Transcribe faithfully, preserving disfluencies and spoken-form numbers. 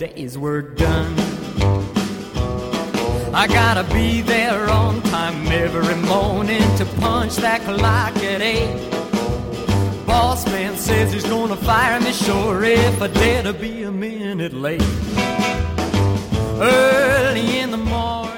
days were done. I gotta be there on time every morning to punch that clock at eight. Boss man says he's gonna fire me sure if I dare to be a minute late. Early in the morning